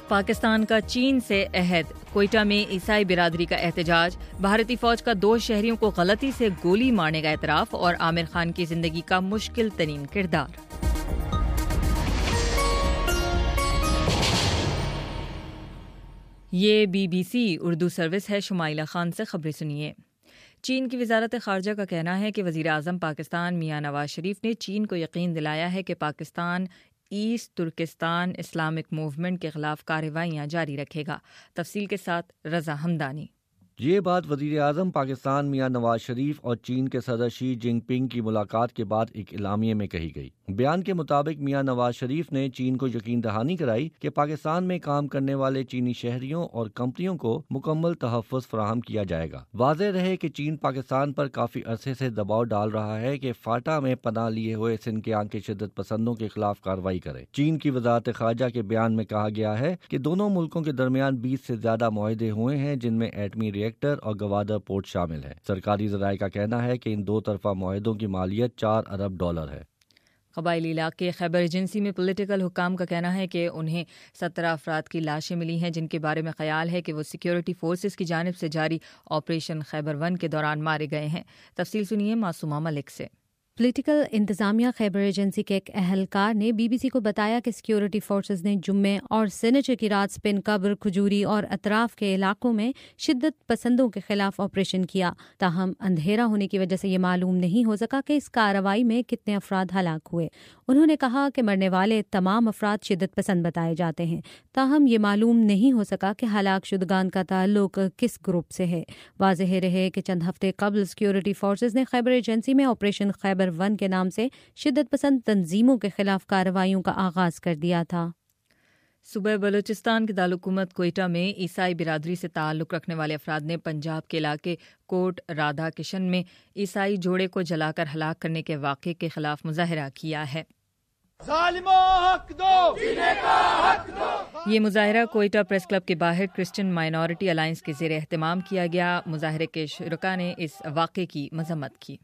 پاکستان کا چین سے عہد، کوئٹہ میں عیسائی برادری کا احتجاج، بھارتی فوج کا 2 شہریوں کو غلطی سے گولی مارنے کا اعتراف اور عامر خان کی زندگی کا مشکل ترین کردار۔ یہ BBC اردو سروس ہے۔ شمائلہ خان سے خبریں سنیے۔ چین کی وزارت خارجہ کا کہنا ہے کہ وزیر اعظم پاکستان میاں نواز شریف نے چین کو یقین دلایا ہے کہ Pakistan East Turkestan Islamic Movement کے خلاف کارروائیاں جاری رکھے گا۔ تفصیل کے ساتھ رضا ہمدانی۔ یہ بات وزیر اعظم پاکستان میاں نواز شریف اور چین کے صدر شی جن پنگ کی ملاقات کے بعد ایک اعلامیے میں کہی گئی۔ بیان کے مطابق میاں نواز شریف نے چین کو یقین دہانی کرائی کہ پاکستان میں کام کرنے والے چینی شہریوں اور کمپنیوں کو مکمل تحفظ فراہم کیا جائے گا۔ واضح رہے کہ چین پاکستان پر کافی عرصے سے دباؤ ڈال رہا ہے کہ فاٹا میں پناہ لیے ہوئے سنکیانگ کے شدت پسندوں کے خلاف کارروائی کرے۔ چین کی وزارت خارجہ کے بیان میں کہا گیا ہے کہ دونوں ملکوں کے درمیان 20 سے زیادہ معاہدے ہوئے ہیں، جن میں ایٹمی ریئیکٹر اور گوادر پورٹ شامل ہے۔ سرکاری ذرائع کا کہنا ہے کہ ان 2 طرفہ معاہدوں کی مالیت $4 ارب ہے۔ قبائلی علاقے خیبر ایجنسی میں پولیٹیکل حکام کا کہنا ہے کہ انہیں 17 افراد کی لاشیں ملی ہیں، جن کے بارے میں خیال ہے کہ وہ سیکیورٹی فورسز کی جانب سے جاری آپریشن خیبر 1 کے دوران مارے گئے ہیں۔ تفصیل سنیے معصومہ ملک سے۔ پولیٹیکل انتظامیہ خیبر ایجنسی کے ایک اہلکار نے BBC کو بتایا کہ سیکیورٹی فورسز نے جمعے اور سنیچر کی رات سپن قبر، کھجوری اور اطراف کے علاقوں میں شدت پسندوں کے خلاف آپریشن کیا، تاہم اندھیرا ہونے کی وجہ سے یہ معلوم نہیں ہو سکا کہ اس کارروائی میں کتنے افراد ہلاک ہوئے۔ انہوں نے کہا کہ مرنے والے تمام افراد شدت پسند بتائے جاتے ہیں، تاہم یہ معلوم نہیں ہو سکا کہ ہلاک شدگان کا تعلق کس گروپ سے ہے۔ واضح رہے کہ چند ہفتے قبل سیکیورٹی فورسز نے خیبر ایجنسی میں آپریشن خیبر 1 کے نام سے شدت پسند تنظیموں کے خلاف کارروائیوں کا آغاز کر دیا تھا۔ صوبہ بلوچستان کے دارالحکومت کوئٹہ میں عیسائی برادری سے تعلق رکھنے والے افراد نے پنجاب کے علاقے کوٹ رادھا کشن میں عیسائی جوڑے کو جلا کر ہلاک کرنے کے واقعے کے خلاف مظاہرہ کیا ہے۔ یہ مظاہرہ کوئٹہ پریس کلب کے باہر کرسچن مائنورٹی الائنس کے زیر اہتمام کیا گیا۔ مظاہرے کے شرکاء نے اس واقعے کی مذمت کی۔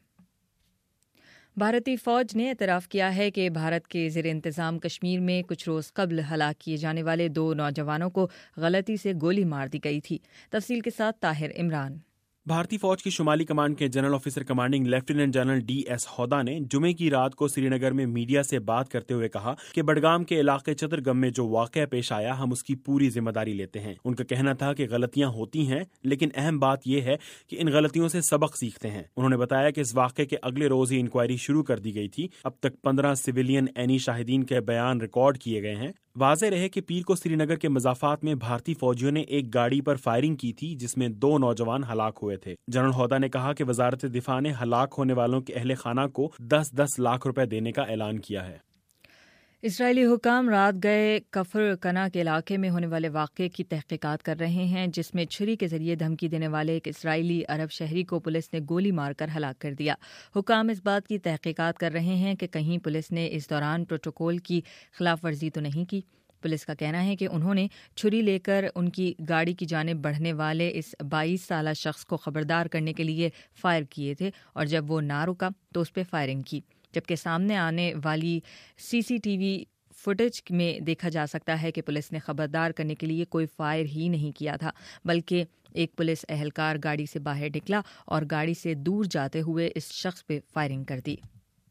بھارتی فوج نے اعتراف کیا ہے کہ بھارت کے زیر انتظام کشمیر میں کچھ روز قبل ہلاک کیے جانے والے 2 نوجوانوں کو غلطی سے گولی مار دی گئی تھی۔ تفصیل کے ساتھ طاہر عمران۔ بھارتی فوج کی شمالی کمانڈ کے general officer commanding lieutenant general DS Hooda نے جمعے کی رات کو سری نگر میں میڈیا سے بات کرتے ہوئے کہا کہ بڈگام کے علاقے چترگم میں جو واقعہ پیش آیا ہم اس کی پوری ذمہ داری لیتے ہیں۔ ان کا کہنا تھا کہ غلطیاں ہوتی ہیں، لیکن اہم بات یہ ہے کہ ان غلطیوں سے سبق سیکھتے ہیں۔ انہوں نے بتایا کہ اس واقعے کے اگلے روز ہی انکوائری شروع کر دی گئی تھی۔ اب تک 15 سویلین عینی شاہدین کے بیان ریکارڈ کیے گئے ہیں۔ واضح رہے کہ پیر کو سری نگر کے مضافات میں بھارتی فوجیوں نے ایک گاڑی پر فائرنگ کی تھی، جس میں 2 نوجوان ہلاک ہوئے تھے۔ جنرل ہودا نے کہا کہ وزارت دفاع نے ہلاک ہونے والوں کے اہل خانہ کو 10 لاکھ روپے دینے کا اعلان کیا ہے۔ اسرائیلی حکام رات گئے کفر کنا کے علاقے میں ہونے والے واقعے کی تحقیقات کر رہے ہیں، جس میں چھری کے ذریعے دھمکی دینے والے ایک اسرائیلی عرب شہری کو پولیس نے گولی مار کر ہلاک کر دیا۔ حکام اس بات کی تحقیقات کر رہے ہیں کہ کہیں پولیس نے اس دوران پروٹوکول کی خلاف ورزی تو نہیں کی۔ پولیس کا کہنا ہے کہ انہوں نے چھری لے کر ان کی گاڑی کی جانب بڑھنے والے اس 22 سالہ شخص کو خبردار کرنے کے لیے فائر کیے تھے، اور جب وہ نہ رکا تو اس پہ فائرنگ کی، جبکہ سامنے آنے والی CCTV فوٹیج میں دیکھا جا سکتا ہے کہ پولیس نے خبردار کرنے کے لیے کوئی فائر ہی نہیں کیا تھا، بلکہ ایک پولیس اہلکار گاڑی سے باہر نکلا اور گاڑی سے دور جاتے ہوئے اس شخص پہ فائرنگ کر دی۔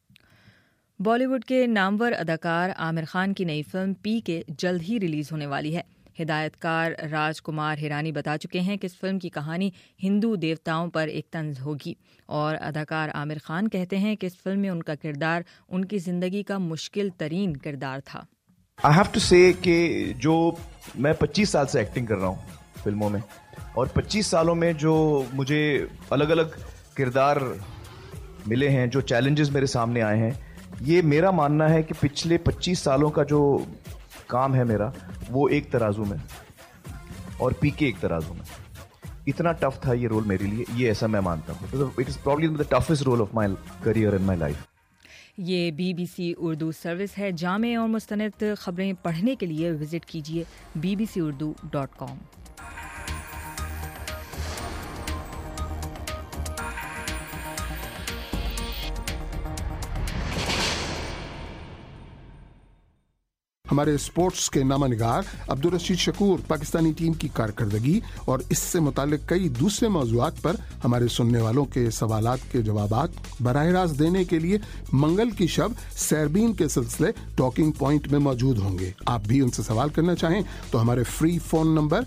بالی ووڈ کے نامور اداکار عامر خان کی نئی فلم پی کے جلد ہی ریلیز ہونے والی ہے۔ ہدایت کار راج کمار ہیرانی بتا چکے ہیں کہ اس فلم کی کہانی ہندو دیوتاؤں پر ایک طنز ہوگی، اور اداکار عامر خان کہتے ہیں کہ اس فلم میں ان کا کردار ان کی زندگی کا مشکل ترین کردار تھا۔ I have to say کہ جو میں 25 سال سے ایکٹنگ کر رہا ہوں فلموں میں، اور 25 سالوں میں جو مجھے الگ الگ کردار ملے ہیں، جو چیلنجز میرے سامنے آئے ہیں، یہ میرا ماننا ہے کہ پچھلے 25 سالوں کا جو کام ہے میرا، وہ ایک ترازو میں اور پی کے ایک ترازو میں۔ اتنا ٹف تھا یہ رول میرے لیے، یہ ایسا میں مانتا ہوں۔ It is probably the toughest role of my career in my life. یہ BBC اردو سروس ہے۔ جامع اور مستند خبریں پڑھنے کے لیے وزٹ کیجیے bbcurdu.com۔ ہمارے اسپورٹس کے نامہ نگار عبدالرشید شکور پاکستانی ٹیم کی کارکردگی اور اس سے متعلق کئی دوسرے موضوعات پر ہمارے سننے والوں کے سوالات کے جوابات براہ راست دینے کے لیے منگل کی شب سیربین کے سلسلے ٹاکنگ پوائنٹ میں موجود ہوں گے. آپ بھی ان سے سوال کرنا چاہیں تو ہمارے فری فون نمبر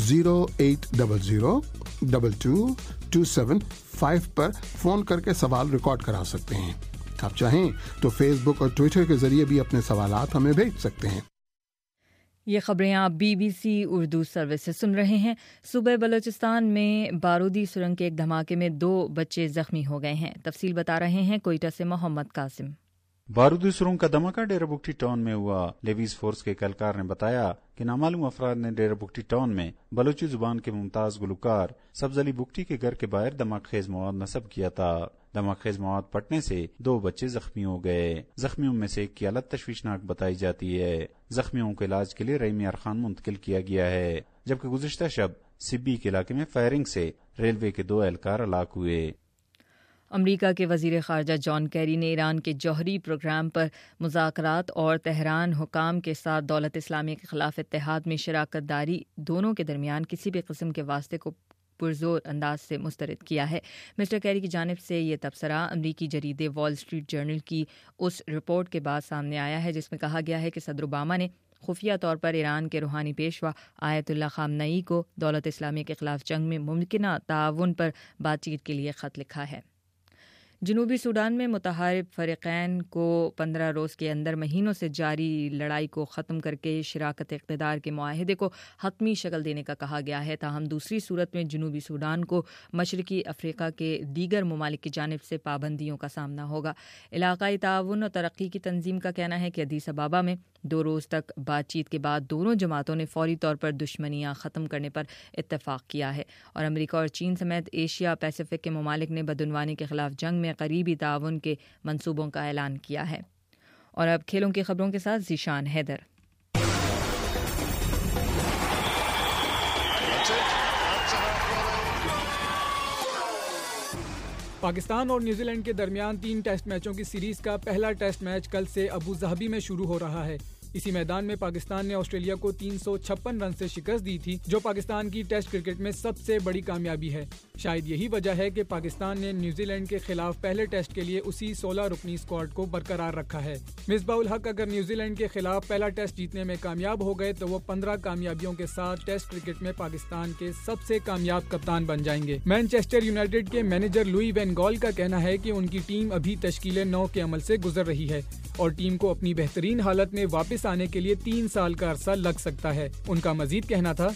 0800-2227-5 پر فون کر کے سوال ریکارڈ کرا سکتے ہیں. آپ چاہیں تو فیس بک اور ٹویٹر کے ذریعے بھی اپنے سوالات ہمیں بھیج سکتے ہیں. یہ خبریں آپ BBC اردو سروس سے سن رہے ہیں. صوبہ بلوچستان میں بارودی سرنگ کے ایک دھماکے میں 2 بچے زخمی ہو گئے ہیں. تفصیل بتا رہے ہیں کوئٹہ سے محمد قاسم. بارودی سرنگ کا دھماکہ ڈیرہ بگٹی ٹاؤن میں ہوا. لیویز فورس کے اہلکار نے بتایا کہ نامعلوم افراد نے ڈیرہ بگٹی ٹاؤن میں بلوچی زبان کے ممتاز گلوکار سبز علی بگٹی کے گھر کے باہر دھماکہ خیز مواد نصب کیا تھا. دھماکہ خیز مواد پھٹنے سے 2 بچے زخمی ہو گئے. زخمیوں میں سے ایک کی حالت تشویشناک بتائی جاتی ہے. زخمیوں کو علاج کے لیے رحیم یار خان منتقل کیا گیا ہے، جبکہ گزشتہ شب سبی کے علاقے میں فائرنگ سے ریلوے کے 2 اہلکار ہلاک ہوئے. امریکہ کے وزیر خارجہ جان کیری نے ایران کے جوہری پروگرام پر مذاکرات اور تہران حکام کے ساتھ دولت اسلامیہ کے خلاف اتحاد میں شراکت داری دونوں کے درمیان کسی بھی قسم کے واسطے کو پرزور انداز سے مسترد کیا ہے. مسٹر کیری کی جانب سے یہ تبصرہ امریکی جریدے وال اسٹریٹ جرنل کی اس رپورٹ کے بعد سامنے آیا ہے جس میں کہا گیا ہے کہ صدر اوباما نے خفیہ طور پر ایران کے روحانی پیشوا آیت اللہ خامنئی کو دولت اسلامیہ کے خلاف جنگ میں ممکنہ تعاون پر بات چیت کے لیے خط لکھا ہے. جنوبی سوڈان میں متحارب فریقین کو 15 روز کے اندر مہینوں سے جاری لڑائی کو ختم کر کے شراکت اقتدار کے معاہدے کو حتمی شکل دینے کا کہا گیا ہے. تاہم دوسری صورت میں جنوبی سوڈان کو مشرقی افریقہ کے دیگر ممالک کی جانب سے پابندیوں کا سامنا ہوگا. علاقائی تعاون اور ترقی کی تنظیم کا کہنا ہے کہ ادیس ابابا میں 2 روز تک بات چیت کے بعد دونوں جماعتوں نے فوری طور پر دشمنیاں ختم کرنے پر اتفاق کیا ہے اور امریکہ اور چین سمیت ایشیا پیسیفک کے ممالک نے بدعنوانی کے خلاف جنگ میں قریبی تعاون کے منصوبوں کا اعلان کیا ہے. اور اب کھیلوں کی خبروں کے ساتھ ذیشان حیدر. پاکستان اور نیوزی لینڈ کے درمیان 3 ٹیسٹ میچوں کی سیریز کا پہلا ٹیسٹ میچ کل سے ابو ظہبی میں شروع ہو رہا ہے. اسی میدان میں پاکستان نے آسٹریلیا کو 356 رن سے شکست دی تھی جو پاکستان کی ٹیسٹ کرکٹ میں سب سے بڑی کامیابی ہے. شاید یہی وجہ ہے کہ پاکستان نے نیوزی لینڈ کے خلاف پہلے ٹیسٹ کے لیے اسی 16 رکنی اسکواڈ کو برقرار رکھا ہے. مصباح الحق اگر نیوزی لینڈ کے خلاف پہلا ٹیسٹ جیتنے میں کامیاب ہو گئے تو وہ 15 کامیابیوں کے ساتھ ٹیسٹ کرکٹ میں پاکستان کے سب سے کامیاب کپتان بن جائیں گے. مانچسٹر یونائیٹڈ کے مینیجر لوئی وین گال کا کہنا ہے کہ ان کی ٹیم ابھی تشکیل 9 کے عمل سے گزر رہی ہے اور ٹیم کو اپنی بہترین حالت میں واپس آنے کے لیے 3 سال کا عرصہ لگ سکتا ہے. ان کا مزید کہنا تھا،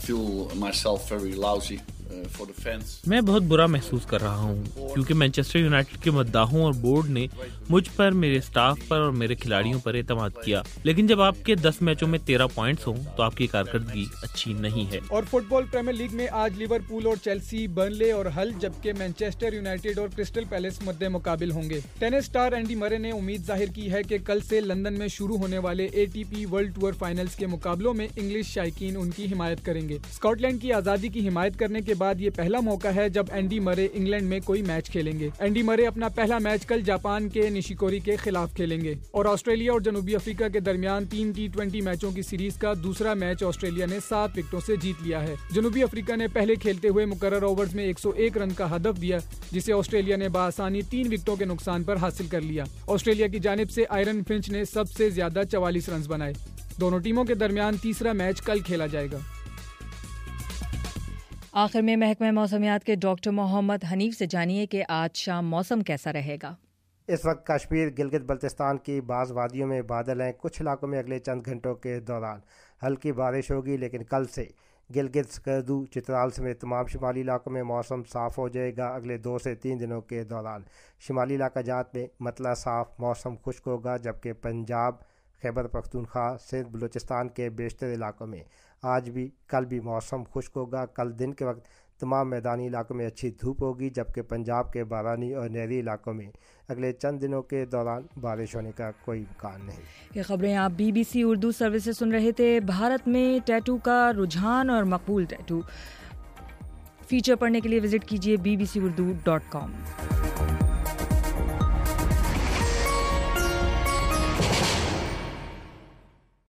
میں بہت برا محسوس کر رہا ہوں کیونکہ مانچسٹر یونائیٹڈ کے مداحوں اور بورڈ نے مجھ پر، میرے سٹاف پر اور میرے کھلاڑیوں پر اعتماد کیا، لیکن جب آپ کے 10 میچوں میں 13 پوائنٹس ہوں تو آپ کی کارکردگی اچھی نہیں ہے. اور فٹ بال پریمیئر لیگ میں آج لیورپول اور چیلسی، برنلے اور ہل جبکہ مانچسٹر یونائیٹڈ اور کرسٹل پیلیس مد مقابل ہوں گے. ٹینس سٹار اینڈی مرے نے امید ظاہر کی ہے کہ کل سے لندن میں شروع ہونے والے ATP ورلڈ ٹور فائنلز کے مقابلوں میں انگلش شائقین ان کی حمایت کریں گے. اسکاٹ لینڈ کی آزادی کی حمایت کرنے کے بعد یہ پہلا موقع ہے جب اینڈی مرے انگلینڈ میں کوئی میچ کھیلیں گے. اینڈی مرے اپنا پہلا میچ کل جاپان کے نشیکوری کے خلاف کھیلیں گے. اور آسٹریلیا اور جنوبی افریقہ کے درمیان 3 T20 میچوں کی سیریز کا دوسرا میچ آسٹریلیا نے 7 وکٹوں سے جیت لیا ہے. جنوبی افریقہ نے پہلے کھیلتے ہوئے مقرر اوورز میں 101 رن کا ہدف دیا جسے آسٹریلیا نے بآسانی 3 وکٹوں کے نقصان پر حاصل کر لیا. آسٹریلیا کی جانب سے آئرن فنچ نے سب سے زیادہ 44 رنز بنائے. دونوں ٹیموں کے درمیان تیسرا میچ کل کھیلا جائے گا. آخر میں محکمہ موسمیات کے ڈاکٹر محمد حنیف سے جانیے کہ آج شام موسم کیسا رہے گا. اس وقت کشمیر، گلگت بلتستان کی بعض وادیوں میں بادل ہیں. کچھ علاقوں میں اگلے چند گھنٹوں کے دوران ہلکی بارش ہوگی، لیکن کل سے گلگت، سکردو، چترال سمیت تمام شمالی علاقوں میں موسم صاف ہو جائے گا. اگلے 2 سے 3 دنوں کے دوران شمالی علاقہ جات میں مطلع صاف موسم خشک ہوگا، جبکہ پنجاب، خیبر پختونخوا، سندھ، بلوچستان کے بیشتر علاقوں میں آج بھی کل بھی موسم خشک ہوگا. کل دن کے وقت تمام میدانی علاقوں میں اچھی دھوپ ہوگی، جبکہ پنجاب کے بارانی اور نہری علاقوں میں اگلے چند دنوں کے دوران بارش ہونے کا کوئی امکان نہیں. یہ خبریں آپ BBC اردو سروس سے سن رہے تھے. بھارت میں ٹیٹو کا رجحان اور مقبول ٹیٹو فیچر پڑھنے کے لیے وزٹ کیجیے bbcurdu.com.